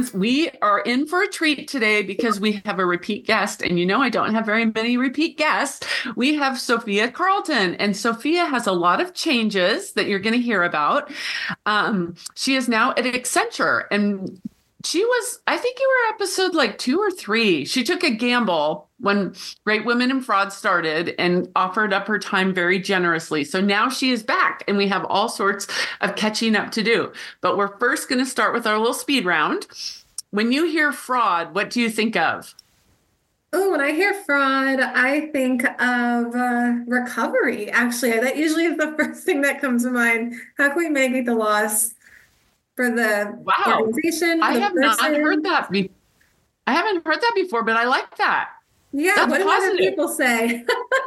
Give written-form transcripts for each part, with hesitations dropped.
listeners, we are in for a treat today because we have a repeat guest. And I don't have very many repeat guests. We have Sophia Carlton, and Sophia has a lot of changes that you're going to hear about. She is now at Accenture, and she was, I think you were episode like 2 or 3. She took a gamble when Great Women in Fraud started and offered up her time very generously. So now she is back, and we have all sorts of catching up to do. But we're first going to start with our little speed round. When you hear fraud, what do you think of? Oh, when I hear fraud, I think of recovery. Actually, that usually is the first thing that comes to mind. How can we mitigate the loss for the Wow, organization, for I the have not heard person? that. I haven't heard that before, but I like that. Yeah, That's what do other positive. people say?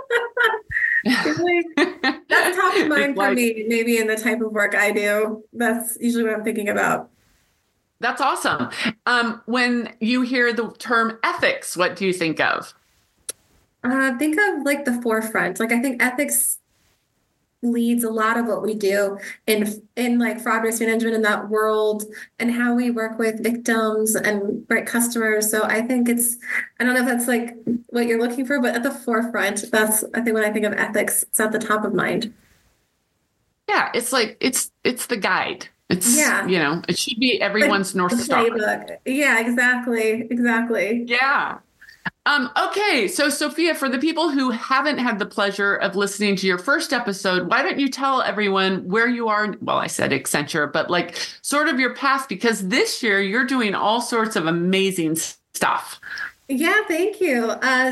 Really, that's top of It's mind for like, me, maybe in the type of work I do. That's usually what I'm thinking about. that's awesome. When you hear the term ethics, what do you think of? Think of like the forefront. Like I think ethics leads a lot of what we do in like fraud risk management in that world and how we work with victims and right customers. So I think I don't know if that's like what you're looking for, but at the forefront, that's I think when I think of ethics, it's at the top of mind. Yeah, it's like it's the guide. It's, Yeah. it should be Like everyone's North the Star. playbook. Yeah, exactly. Exactly. Yeah. Okay, so Sophia, for the people who haven't had the pleasure of listening to your first episode, why don't you tell everyone where you are? Well, I said Accenture, but like sort of your path, because this year you're doing all sorts of amazing stuff. Yeah, thank you.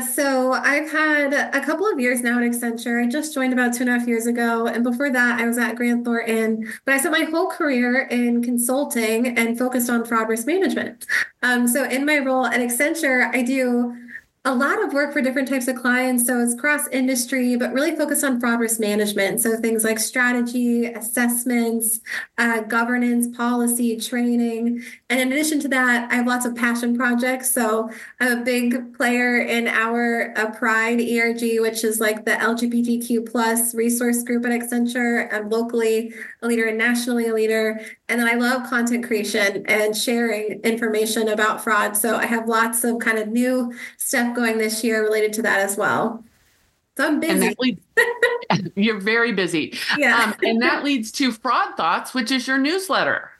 So I've had a couple of years now at Accenture. I just joined about 2.5 years ago. And before that, I was at Grant Thornton. But I spent my whole career in consulting and focused on fraud risk management. So in my role at Accenture, I do a lot of work for different types of clients. So it's cross industry, but really focused on fraud risk management. So things like strategy, assessments, governance, policy, training. And in addition to that, I have lots of passion projects. So I'm a big player in our Pride ERG, which is like the LGBTQ plus resource group at Accenture. I'm locally a leader and nationally a leader. And then I love content creation and sharing information about fraud. So I have lots of kind of new stuff going this year related to that as well. So I'm And busy. that leads, you're very busy. Yeah. And that leads to Fraud Thoughts, which is your newsletter.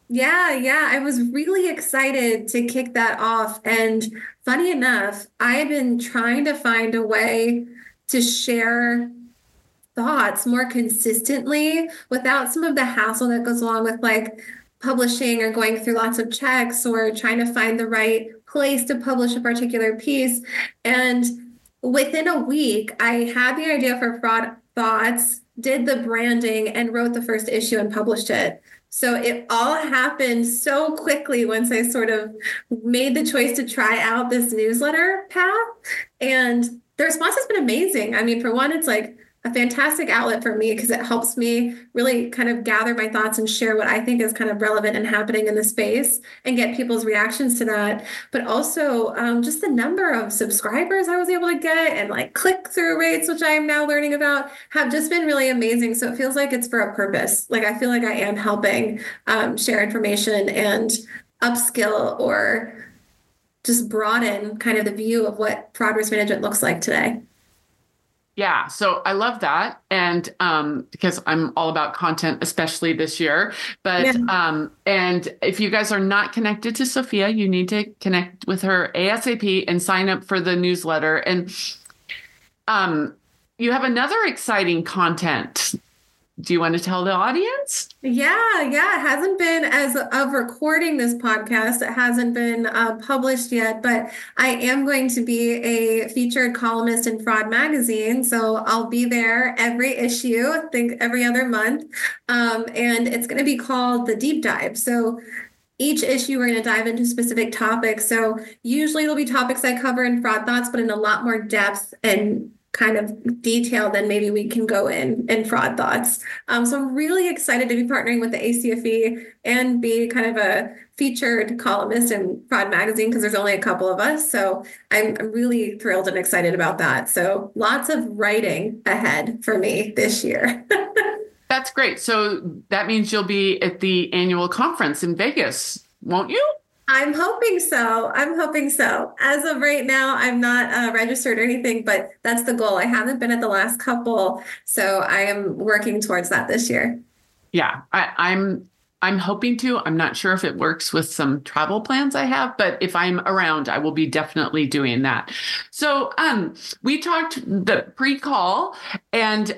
Yeah. I was really excited to kick that off. And funny enough, I've been trying to find a way to share thoughts more consistently without some of the hassle that goes along with like publishing or going through lots of checks or trying to find the right place to publish a particular piece. And within a week, I had the idea for Fraud Thoughts, did the branding, and wrote the first issue and published it. So it all happened so quickly once I sort of made the choice to try out this newsletter path. And the response has been amazing. I mean, for one, it's like a fantastic outlet for me because it helps me really kind of gather my thoughts and share what I think is kind of relevant and happening in the space and get people's reactions to that. But also just the number of subscribers I was able to get and like click-through rates, which I am now learning about, have just been really amazing. So it feels like it's for a purpose. Like I feel like I am helping share information and upskill or just broaden kind of the view of what fraud risk management looks like today. Yeah, so I love that. And because I'm all about content, especially this year. Yeah. And if you guys are not connected to Sophia, you need to connect with her ASAP and sign up for the newsletter. And um, you have another exciting content. Do you want to tell the audience? Yeah. It hasn't been as of recording this podcast. It hasn't been published yet, but I am going to be a featured columnist in Fraud Magazine. So I'll be there every issue, I think every other month. And it's going to be called The Deep Dive. So each issue we're going to dive into specific topics. So usually it'll be topics I cover in Fraud Thoughts, but in a lot more depth and kind of detail than maybe we can go in Fraud Thoughts. So I'm really excited to be partnering with the ACFE and be kind of a featured columnist in Fraud Magazine because there's only a couple of us. So I'm really thrilled and excited about that. So lots of writing ahead for me this year. That's great. So that means you'll be at the annual conference in Vegas, won't you? I'm hoping so. I'm hoping so. As of right now, I'm not registered or anything, but that's the goal. I haven't been at the last couple, so I am working towards that this year. Yeah, I'm hoping to. I'm not sure if it works with some travel plans I have, but if I'm around, I will be definitely doing that. So, we talked the pre-call, and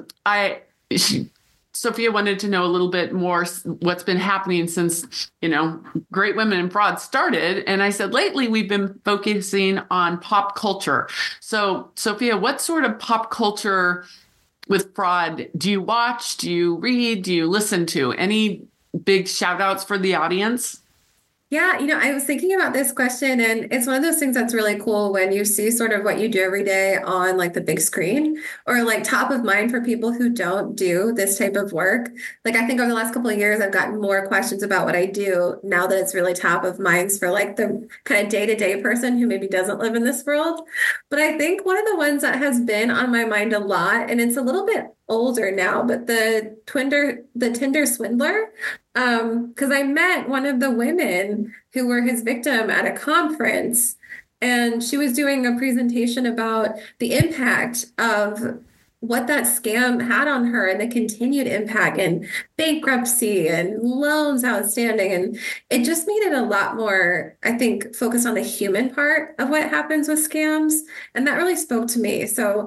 Sophia wanted to know a little bit more what's been happening since, Great Women in Fraud started. And I said, lately we've been focusing on pop culture. So, Sophia, what sort of pop culture with fraud do you watch? Do you read? Do you listen to? Any big shout outs for the audience? Yeah, I was thinking about this question, and it's one of those things that's really cool when you see sort of what you do every day on like the big screen or like top of mind for people who don't do this type of work. Like, I think over the last couple of years, I've gotten more questions about what I do now that it's really top of minds for like the kind of day-to-day person who maybe doesn't live in this world. But I think one of the ones that has been on my mind a lot, and it's a little bit older now, but the Tinder swindler. Because I met one of the women who were his victim at a conference, and she was doing a presentation about the impact of what that scam had on her and the continued impact and bankruptcy and loans outstanding. And it just made it a lot more, I think, focused on the human part of what happens with scams. And that really spoke to me. So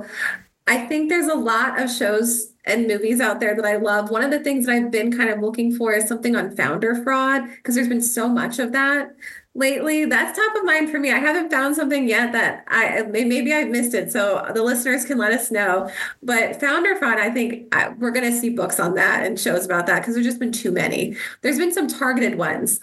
I think there's a lot of shows and movies out there that I love. One of the things that I've been kind of looking for is something on founder fraud because there's been so much of that lately. That's top of mind for me. I haven't found something yet that maybe I've missed it. So the listeners can let us know. But founder fraud, I think we're going to see books on that and shows about that because there's just been too many. There's been some targeted ones,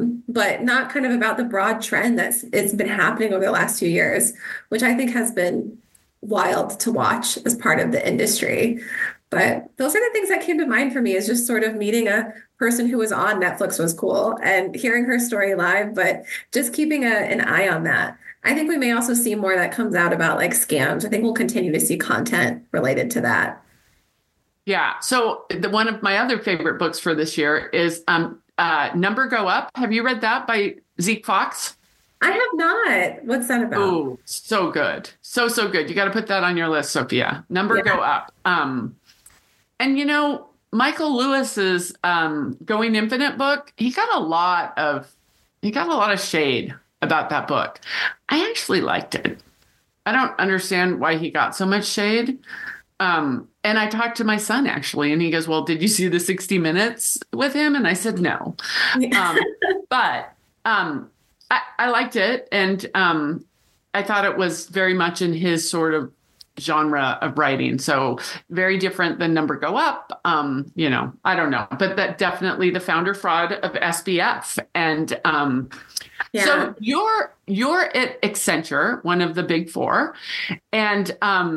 but not kind of about the broad trend it's been happening over the last few years, which I think has been wild to watch as part of the industry. But those are the things that came to mind for me is just sort of meeting a person who was on Netflix was cool and hearing her story live, but just keeping an eye on that. I think we may also see more that comes out about like scams. I think we'll continue to see content related to that. Yeah. So one of my other favorite books for this year is Number Go Up. Have you read that by Zeke Fox? I have not. What's that about? Oh, so good. So good. You got to put that on your list, Sophia. Number Go Up. And Michael Lewis's Going Infinite book, he got a lot of shade about that book. I actually liked it. I don't understand why he got so much shade. And I talked to my son actually, and he goes, "Well, did you see the 60 Minutes with him?" And I said, "No." But I liked it, and I thought it was very much in his sort of genre of writing. So very different than Number Go Up. I don't know, but that definitely the founder fraud of SBF. And so you're at Accenture, one of the big four, and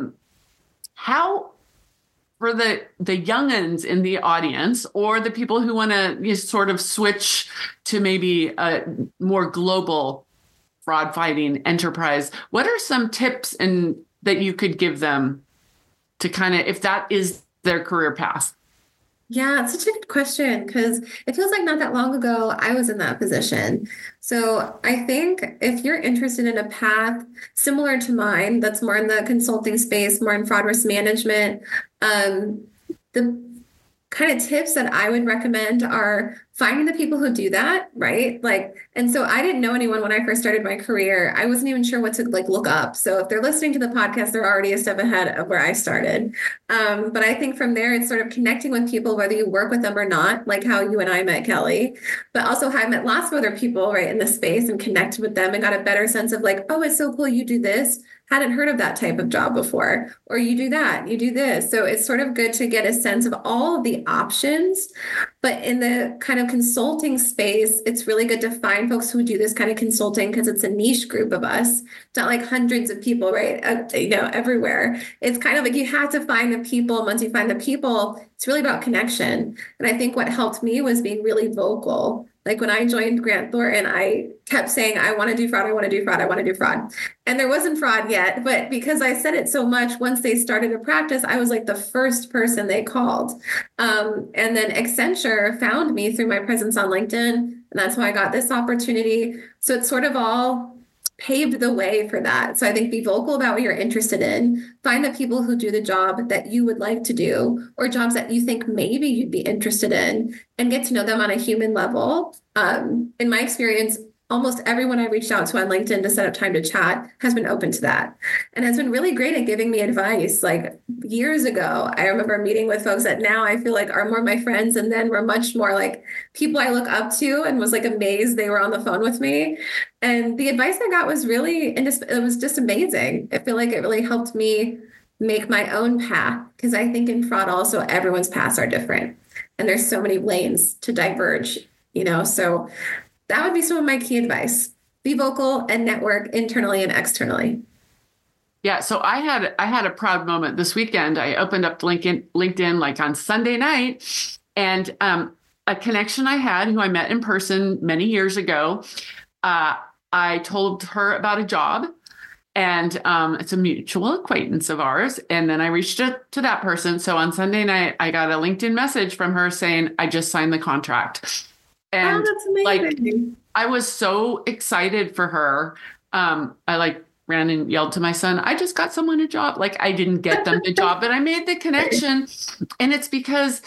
how for the youngins in the audience or the people who want to sort of switch to maybe a more global fraud fighting enterprise, what are some tips that you could give them to kind of, if that is their career path? Yeah, it's such a good question because it feels like not that long ago I was in that position. So I think if you're interested in a path similar to mine, that's more in the consulting space, more in fraud risk management, the kind of tips that I would recommend are finding the people who do that, right? And so I didn't know anyone when I first started my career. I wasn't even sure what to look up. So if they're listening to the podcast, they're already a step ahead of where I started. But I think from there, it's sort of connecting with people, whether you work with them or not, like how you and I met Kelly, but also how I met lots of other people, right, in the space and connected with them and got a better sense of oh, it's so cool you do this. Hadn't heard of that type of job before, or you do that, you do this. So it's sort of good to get a sense of all of the options. But in the kind of consulting space, it's really good to find folks who do this kind of consulting because it's a niche group of us. It's not like hundreds of people, right? Everywhere. It's kind of like you have to find the people. Once you find the people, it's really about connection. And I think what helped me was being really vocal. Like when I joined Grant Thornton, I kept saying, I want to do fraud, I want to do fraud, I want to do fraud. And there wasn't fraud yet, but because I said it so much, once they started a practice, I was like the first person they called. And then Accenture found me through my presence on LinkedIn, And that's why I got this opportunity. So it's sort of all paved the way for that. So I think be vocal about what you're interested in. Find the people who do the job that you would like to do, or jobs that you think maybe you'd be interested in, and get to know them on a human level. In my experience, almost everyone I reached out to on LinkedIn to set up time to chat has been open to that and has been really great at giving me advice. Like years ago, I remember meeting with folks that now I feel like are more my friends and then were much more like people I look up to, and was like amazed they were on the phone with me. And the advice I got was really, it was just amazing. I feel like it really helped me make my own path, because I think in fraud also everyone's paths are different and there's so many lanes to diverge, so that would be some of my key advice. Be vocal and network internally and externally. Yeah, so I had a proud moment this weekend. I opened up LinkedIn like on Sunday night, and a connection I had who I met in person many years ago. I told her about a job, and it's a mutual acquaintance of ours. And then I reached out to that person. So on Sunday night, I got a LinkedIn message from her saying, I just signed the contract. And that's amazing. I was so excited for her. I ran and yelled to my son, I just got someone a job. I didn't get them the job, but I made the connection. And it's because,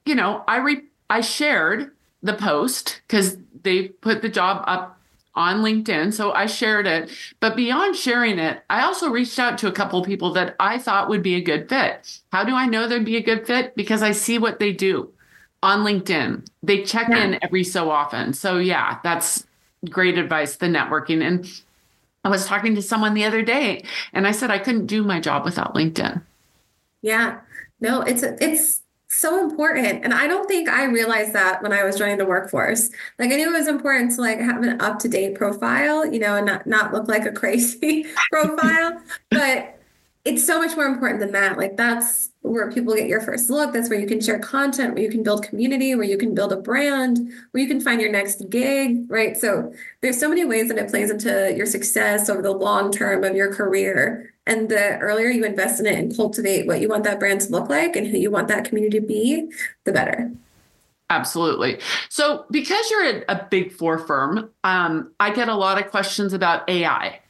I shared the post because they put the job up on LinkedIn. So I shared it. But beyond sharing it, I also reached out to a couple of people that I thought would be a good fit. How do I know they'd be a good fit? Because I see what they do on LinkedIn. They check in every so often. So yeah, that's great advice, the networking. And I was talking to someone the other day and I said I couldn't do my job without LinkedIn. Yeah. No, it's so important. And I don't think I realized that when I was joining the workforce. I knew it was important to have an up-to-date profile, and not look like a crazy profile, but it's so much more important than that. That's where people get your first look. That's where you can share content, where you can build community, where you can build a brand, where you can find your next gig, right? So there's so many ways that it plays into your success over the long term of your career. And the earlier you invest in it and cultivate what you want that brand to look like and who you want that community to be, the better. Absolutely. So because you're a big four firm, I get a lot of questions about AI.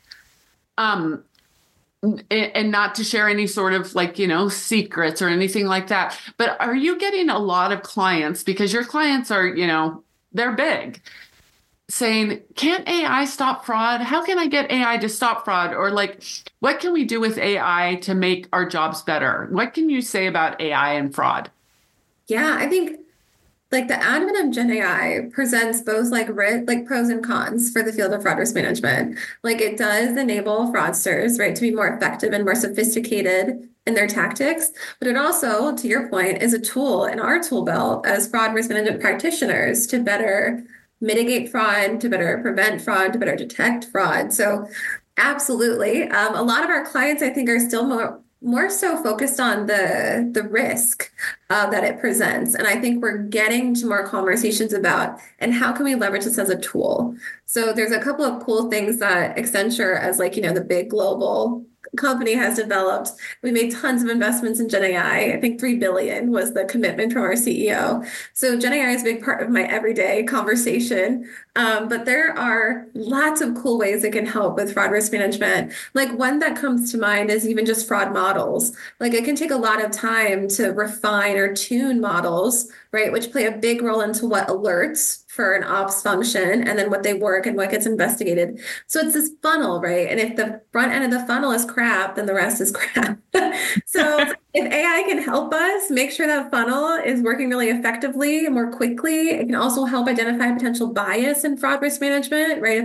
And not to share any sort of secrets or anything like that, but are you getting a lot of clients, because your clients are, they're big, saying, can't AI stop fraud? How can I get AI to stop fraud? Or what can we do with AI to make our jobs better? What can you say about AI and fraud? Yeah, I think the advent of Gen AI presents both pros and cons for the field of fraud risk management. It does enable fraudsters, right, to be more effective and more sophisticated in their tactics. But it also, to your point, is a tool in our tool belt as fraud risk management practitioners to better mitigate fraud, to better prevent fraud, to better detect fraud. So absolutely. A lot of our clients, I think, are still more so focused on the risk that it presents. And I think we're getting to more conversations about, and how can we leverage this as a tool? So there's a couple of cool things that Accenture, as the big global company, has developed. We made tons of investments in Gen AI. I think 3 billion was the commitment from our CEO. So Gen AI is a big part of my everyday conversation. But there are lots of cool ways it can help with fraud risk management. One that comes to mind is even just fraud models. It can take a lot of time to refine or tune models, right, which play a big role into what alerts for an ops function, and then what they work and what gets investigated. So it's this funnel, right? And if the front end of the funnel is crap, then the rest is crap. So if AI can help us make sure that funnel is working really effectively and more quickly, it can also help identify potential bias in fraud risk management, right?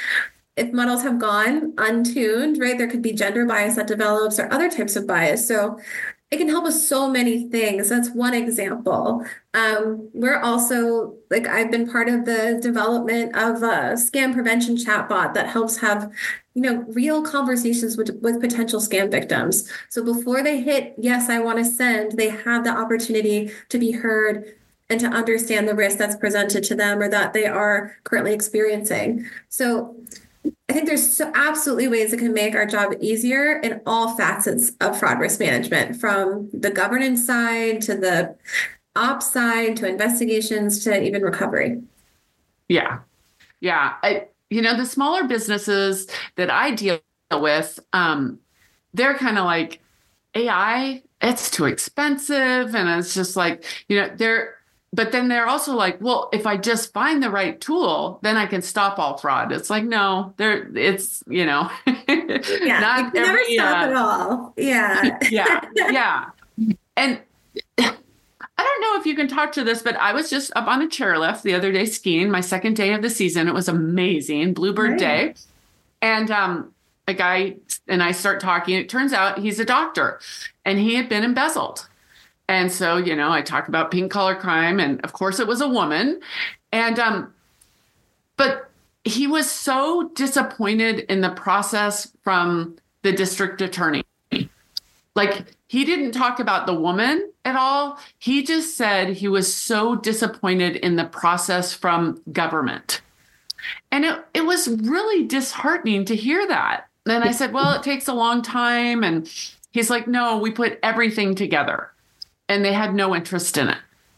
If models have gone untuned, right, there could be gender bias that develops or other types of bias. So it can help with so many things. That's one example. We're also, I've been part of the development of a scam prevention chatbot that helps have, real conversations with potential scam victims. So before they hit, yes, I want to send, they have the opportunity to be heard and to understand the risk that's presented to them or that they are currently experiencing. So I think there's absolutely ways it can make our job easier in all facets of fraud risk management, from the governance side to the ops side to investigations to even recovery. Yeah. Yeah. The smaller businesses that I deal with, they're kind of like AI, it's too expensive. And it's just like, but then they're also like, well, if I just find the right tool, then I can stop all fraud. It's like, no, it's, Yeah, you not can never every, stop it all. Yeah. yeah, yeah. And I don't know if you can talk to this, but I was just up on a chairlift the other day skiing, my second day of the season. It was amazing, Bluebird Right. Day. And a guy and I start talking. It turns out he's a doctor and he had been embezzled. And so, I talked about pink collar crime, and of course it was a woman. And but he was so disappointed in the process from the district attorney. Like, he didn't talk about the woman at all. He just said he was so disappointed in the process from government. And it was really disheartening to hear that. And I said, well, it takes a long time. And he's like, no, we put everything together. And they had no interest in it.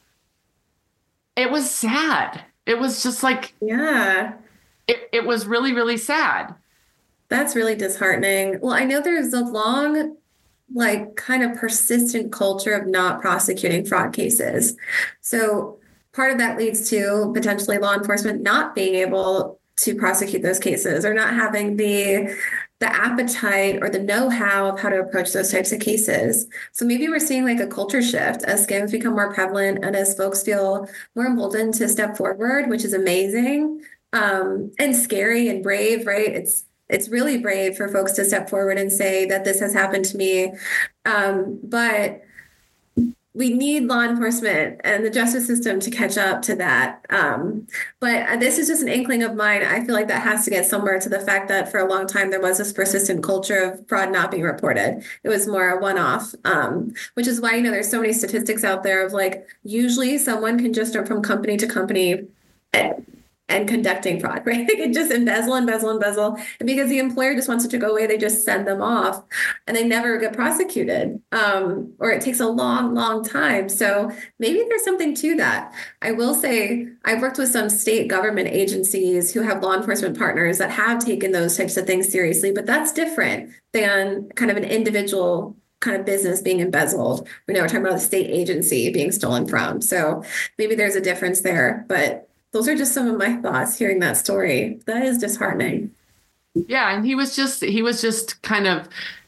It was sad. It was just like, Yeah. it was really, really sad. That's really disheartening. Well, I know there's a long, like, kind of persistent culture of not prosecuting fraud cases. So part of that leads to potentially law enforcement not being able to prosecute those cases or not having the appetite or the know-how of how to approach those types of cases. So maybe we're seeing like a culture shift as scams become more prevalent and as folks feel more emboldened to step forward, which is amazing, and scary and brave, right? It's really brave for folks to step forward and say that this has happened to me. But we need law enforcement and the justice system to catch up to that. But this is just an inkling of mine. I feel like that has to get somewhere to the fact that for a long time there was this persistent culture of fraud not being reported. It was more a one-off, which is why, there's so many statistics out there of like, usually someone can just jump from company to company and conducting fraud, right? They could just embezzle. And because the employer just wants it to go away, they just send them off and they never get prosecuted. Or it takes a long, long time. So maybe there's something to that. I will say I've worked with some state government agencies who have law enforcement partners that have taken those types of things seriously, but that's different than kind of an individual kind of business being embezzled. We're talking about a state agency being stolen from. So maybe there's a difference there, but those are just some of my thoughts hearing that story. That is disheartening. Yeah. And he was just kind of,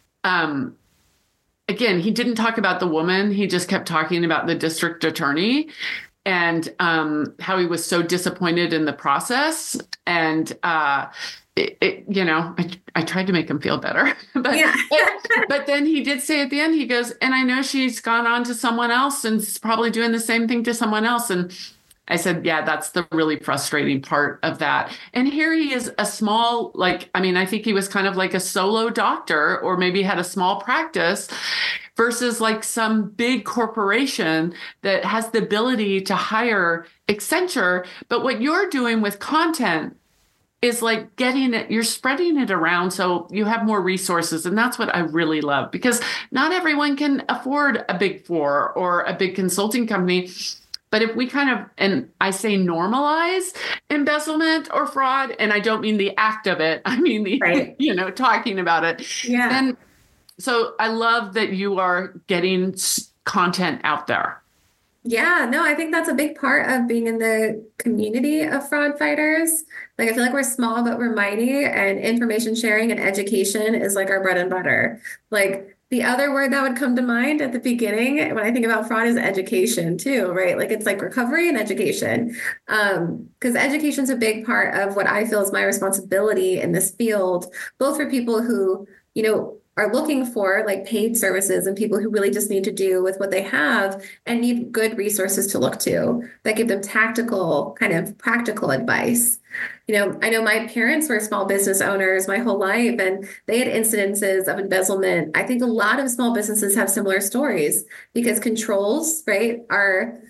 again, he didn't talk about the woman. He just kept talking about the district attorney and how he was so disappointed in the process. And, I tried to make him feel better, but, Yeah. but then he did say at the end, he goes, and I know she's gone on to someone else and is probably doing the same thing to someone else. And I said, yeah, that's the really frustrating part of that. And here he is a small, I think he was kind of like a solo doctor or maybe had a small practice versus like some big corporation that has the ability to hire Accenture. But what you're doing with content is like getting it, you're spreading it around so you have more resources. And that's what I really love because not everyone can afford a big four or a big consulting company. But if we kind of, and I say normalize embezzlement or fraud, and I don't mean the act of it, I mean the, Right. talking about it. Yeah. Then, so I love that you are getting content out there. Yeah, no, I think that's a big part of being in the community of fraud fighters. Like, I feel like we're small, but we're mighty, and information sharing and education is like our bread and butter. Like, the other word that would come to mind at the beginning when I think about fraud is education too, right? Like, it's like recovery and education. Because education is a big part of what I feel is my responsibility in this field, both for people who, are looking for like paid services and people who really just need to do with what they have and need good resources to look to that give them tactical, kind of practical advice. I know my parents were small business owners my whole life, and they had incidences of embezzlement. I think a lot of small businesses have similar stories because controls, right, are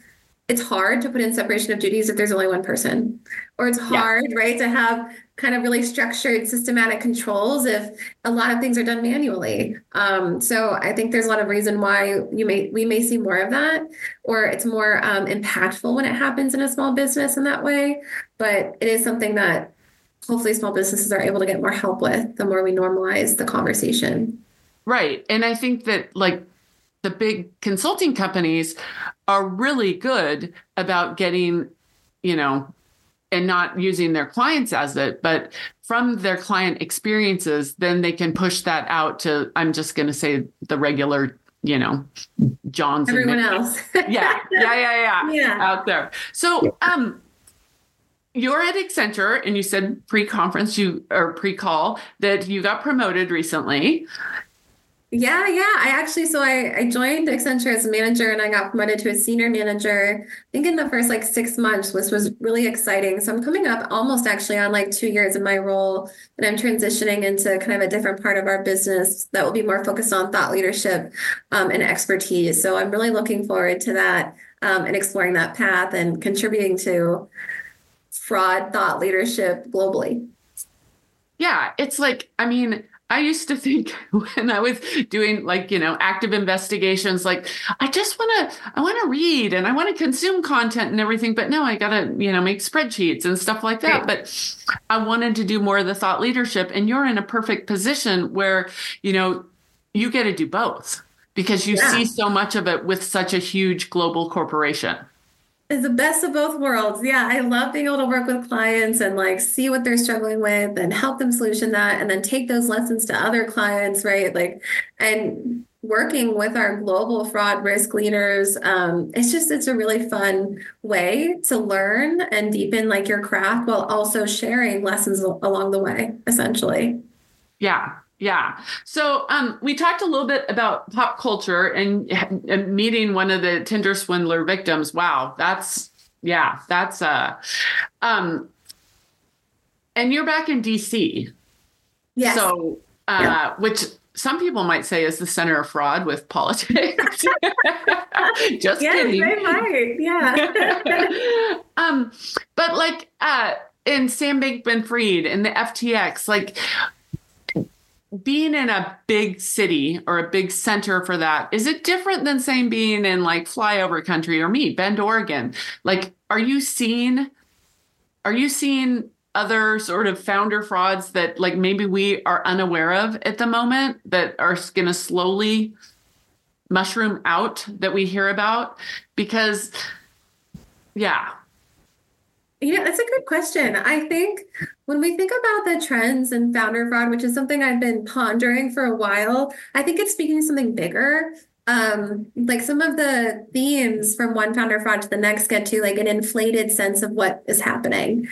it's hard to put in separation of duties if there's only one person, or it's Yeah. hard, right, to have kind of really structured, systematic controls if a lot of things are done manually. So I think there's a lot of reason why we may see more of that, or it's more impactful when it happens in a small business in that way. But it is something that hopefully small businesses are able to get more help with the more we normalize the conversation. Right. And I think that like the big consulting companies are really good about getting, you know, and not using their clients as it, but from their client experiences, then they can push that out to, I'm just going to say the regular, you know, Johns and Everyone else. yeah, Yeah. out there. So, you're at Accenture and you said pre-conference or pre-call that you got promoted recently. Yeah, yeah. I joined Accenture as a manager and I got promoted to a senior manager, I think in the first like 6 months, which was really exciting. So I'm coming up almost actually on like 2 years in my role, and I'm transitioning into kind of a different part of our business that will be more focused on thought leadership and expertise. So I'm really looking forward to that and exploring that path and contributing to fraud thought leadership globally. Yeah, it's like, I mean, I used to think when I was doing like, you know, active investigations, like I want to read and I want to consume content and everything, but no, I got to, you know, make spreadsheets and stuff like that. Right. But I wanted to do more of the thought leadership, and you're in a perfect position where, you know, you get to do both because you see Yeah. so much of it with such a huge global corporation. It's the best of both worlds. Yeah, I love being able to work with clients and like see what they're struggling with and help them solution that and then take those lessons to other clients, right? Like, and working with our global fraud risk leaders, it's a really fun way to learn and deepen like your craft while also sharing lessons along the way, essentially. Yeah. Yeah. So we talked a little bit about pop culture and meeting one of the Tinder swindler victims. Wow, that's um and you're back in DC. Yes. So Yeah. which some people might say is the center of fraud with politics. Just Yes, kidding. they might. Yeah. um but like in Sam Bankman-Fried and the FTX, like being in a big city or a big center for that, is it different than saying being in like flyover country or Bend, Oregon? Like, are you seeing other sort of founder frauds that like maybe we are unaware of at the moment that are going to slowly mushroom out that we hear about? Because yeah, Yeah, that's a good question. I think when we think about the trends in founder fraud, which is something I've been pondering for a while, I think it's speaking to something bigger. Like some of the themes from one founder fraud to the next get to like an inflated sense of what is happening.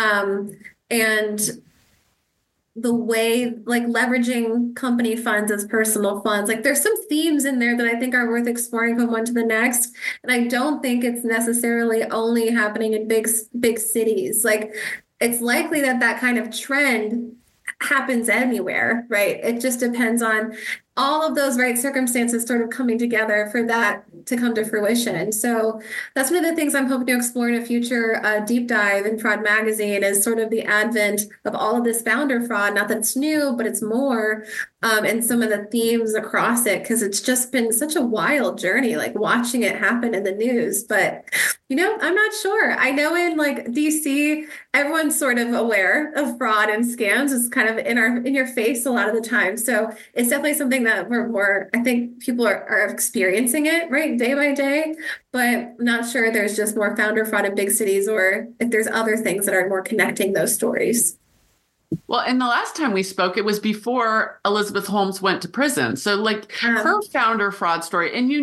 And the way like leveraging company funds as personal funds, like there's some themes in there that I think are worth exploring from one to the next, and I don't think it's necessarily only happening in big cities. Like it's likely that that kind of trend happens anywhere, right? It just depends on all of those right circumstances sort of coming together for that to come to fruition. So that's one of the things I'm hoping to explore in a future deep dive in Fraud Magazine is sort of the advent of all of this founder fraud. Not that it's new, but it's more, and some of the themes across it, because it's just been such a wild journey, like watching it happen in the news. But I'm not sure. I know in like DC, everyone's sort of aware of fraud and scams. It's kind of in your face a lot of the time. So it's definitely something that I think people are experiencing it, right, day by day, but not sure there's just more founder fraud in big cities or if there's other things that are more connecting those stories. well, and the last time we spoke, it was before Elizabeth Holmes went to prison. So like her founder fraud story, and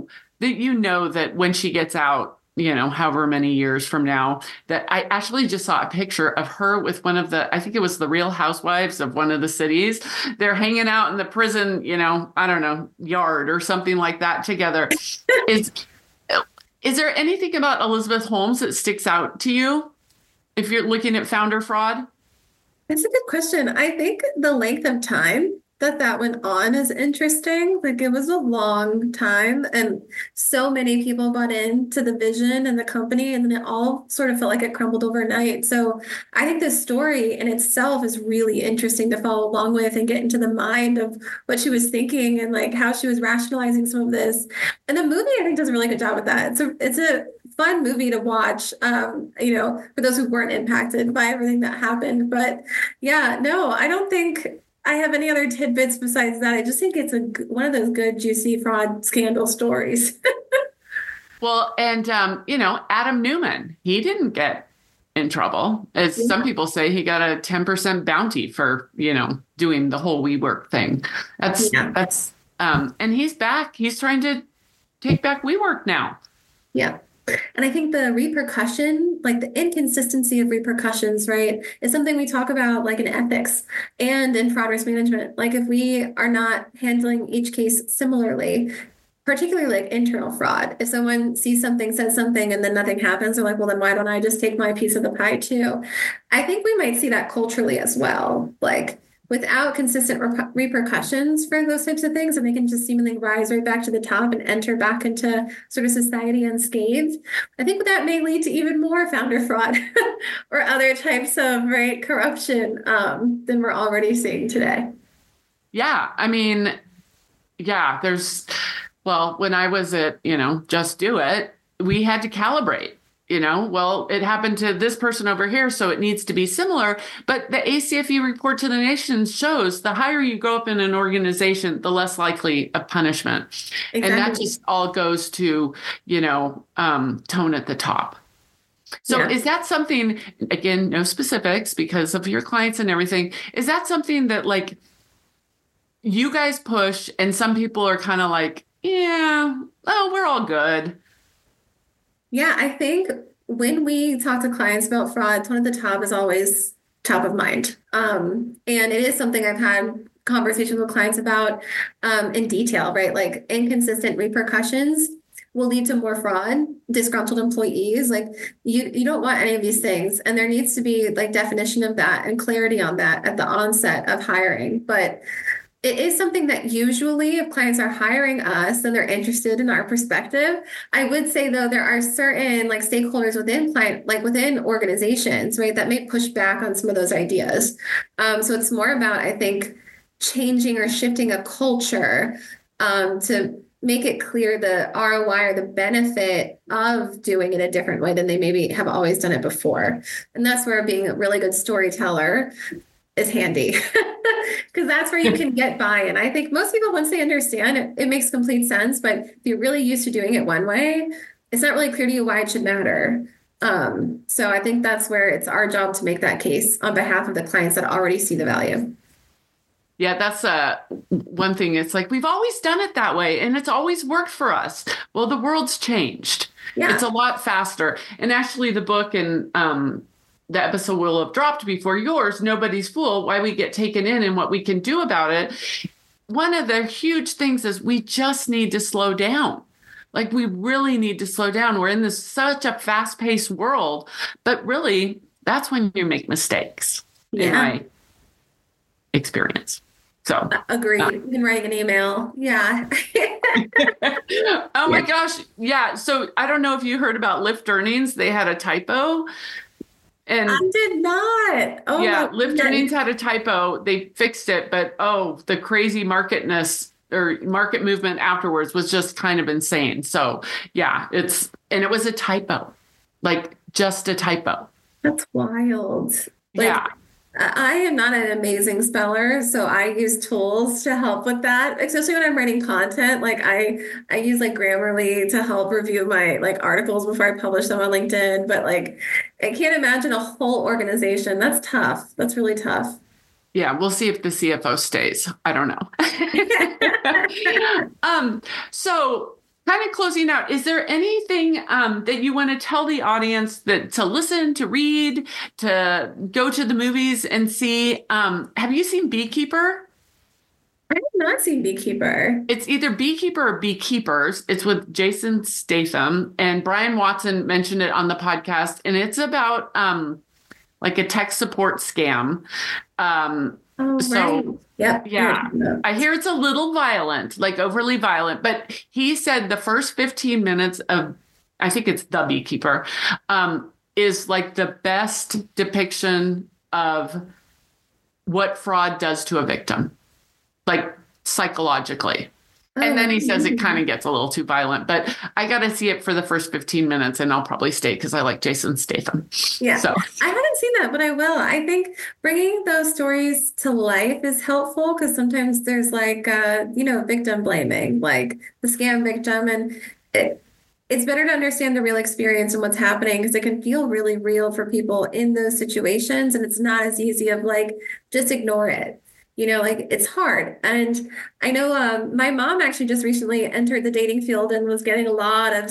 that when she gets out, however many years from now, that I actually just saw a picture of her with one of I think it was the Real Housewives of one of the cities. They're hanging out in the prison, I don't know, yard or something like that together. Is there anything about Elizabeth Holmes that sticks out to you if you're looking at founder fraud? That's a good question. I think the length of time that went on is interesting. Like it was a long time and so many people bought into the vision and the company and then it all sort of felt like it crumbled overnight. So I think the story in itself is really interesting to follow along with and get into the mind of what she was thinking and like how she was rationalizing some of this. And the movie I think does a really good job with that. It's a fun movie to watch, for those who weren't impacted by everything that happened. But yeah, no, I don't think I have any other tidbits besides that. I just think it's one of those good, juicy fraud scandal stories. Well, and Adam Newman, he didn't get in trouble. As some people say, he got a 10% bounty for, doing the whole WeWork thing. And he's back. He's trying to take back WeWork now. Yeah. And I think the repercussion, like the inconsistency of repercussions, right, is something we talk about like in ethics and in fraud risk management. Like if we are not handling each case similarly, particularly like internal fraud, if someone sees something, says something, and then nothing happens, they're like, well, then why don't I just take my piece of the pie too? I think we might see that culturally as well. Like without consistent repercussions for those types of things, and they can just seemingly rise right back to the top and enter back into sort of society unscathed. I think that may lead to even more founder fraud or other types of corruption than we're already seeing today. Yeah, I mean, yeah, when I was at, Just Do It, we had to calibrate. It happened to this person over here, so it needs to be similar. But the ACFE report to the nation shows the higher you go up in an organization, the less likely a punishment. Exactly. And that just all goes to, tone at the top. So Is that something, again, no specifics because of your clients and everything, is that something that like you guys push and some people are kind of like, yeah, oh, we're all good? Yeah, I think when we talk to clients about fraud, tone at the top is always top of mind. And it is something I've had conversations with clients about in detail, right? Like inconsistent repercussions will lead to more fraud, disgruntled employees. Like you don't want any of these things. And there needs to be like definition of that and clarity on that at the onset of hiring. But it is something that usually if clients are hiring us and they're interested in our perspective, I would say though, there are certain like stakeholders within organizations, right, that may push back on some of those ideas. So it's more about, I think, changing or shifting a culture to make it clear the ROI or the benefit of doing it a different way than they maybe have always done it before. And that's where being a really good storyteller is handy because that's where you can get buy-in. I think most people, once they understand it makes complete sense. But if you're really used to doing it one way, it's not really clear to you why it should matter. So I think that's where it's our job to make that case on behalf of the clients that already see the value. Yeah, that's one thing. It's like, we've always done it that way and it's always worked for us. Well, the world's changed. Yeah. It's a lot faster. And actually the book and the episode will have dropped before yours, Nobody's Fool, Why We Get Taken In and What We Can Do About It. One of the huge things is we just need to slow down. Like we really need to slow down. We're in such a fast-paced world, but really that's when you make mistakes in my experience. So agreed. You can write an email. Yeah. Oh my gosh. Yeah. So I don't know if you heard about Lyft earnings. They had a typo. And I did not. Oh, yeah, Lyft earnings had a typo. They fixed it, but the crazy market movement afterwards was just kind of insane. So yeah, it was a typo, like just a typo. That's wild. Yeah. I am not an amazing speller, so I use tools to help with that, especially when I'm writing content. Like I use like Grammarly to help review my like articles before I publish them on LinkedIn. But like I can't imagine a whole organization. That's tough. That's really tough. Yeah, we'll see if the CFO stays. I don't know. So kind of closing out, is there anything that you want to tell the audience that to listen, to read, to go to the movies and see? Have you seen Beekeeper? I have not seen Beekeeper. It's either Beekeeper or Beekeepers. It's with Jason Statham, and Brian Watson mentioned it on the podcast. And it's about like a tech support scam. Oh, right. So Yep. yeah, I hear it's a little violent, like overly violent, but he said the first 15 minutes of, I think it's The Beekeeper, is like the best depiction of what fraud does to a victim, like psychologically. And Oh, then he says it kind of gets a little too violent, but I got to see it for the first 15 minutes and I'll probably stay because I like Jason Statham. yeah. So, I haven't seen that, but I will. I think bringing those stories to life is helpful because sometimes there's like, victim blaming, like the scam victim. And it's better to understand the real experience and what's happening because it can feel really real for people in those situations. And it's not as easy of like, just ignore it. Like it's hard. And I know my mom actually just recently entered the dating field and was getting a lot of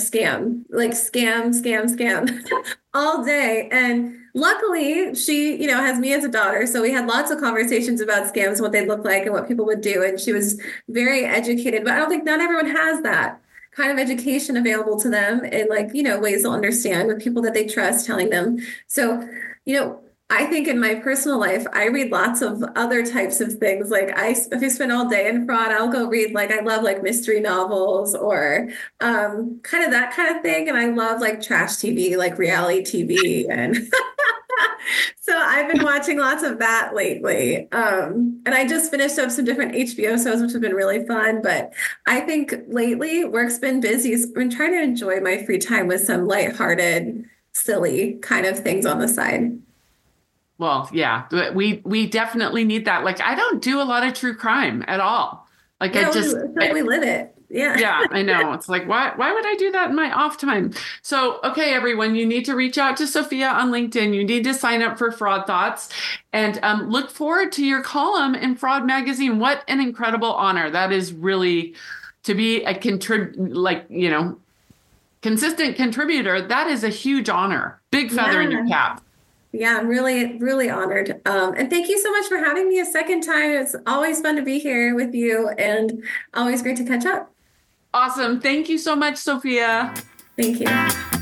scam all day. And luckily, she, has me as a daughter. So we had lots of conversations about scams, what they look like and what people would do. And she was very educated, but I don't think not everyone has that kind of education available to them in like, ways they'll understand with people that they trust telling them. So, I think in my personal life, I read lots of other types of things. Like if I spend all day in fraud, I'll go read like I love like mystery novels or kind of that kind of thing. And I love like trash TV, like reality TV, and so I've been watching lots of that lately. And I just finished up some different HBO shows, which have been really fun. But I think lately work's been busy. So I've been trying to enjoy my free time with some lighthearted, silly kind of things on the side. well, yeah, we definitely need that. Like, I don't do a lot of true crime at all. Like, Yeah, we live it. Yeah. yeah, I know. It's like, why would I do that in my off time? So, okay, everyone, you need to reach out to Sophia on LinkedIn. You need to sign up for Fraud Thoughts and look forward to your column in Fraud Magazine. What an incredible honor. That is really to be a consistent contributor. That is a huge honor. Big feather in your cap. Yeah, I'm really, really honored. And thank you so much for having me a second time. It's always fun to be here with you and always great to catch up. Awesome. Thank you so much, Sophia. Thank you.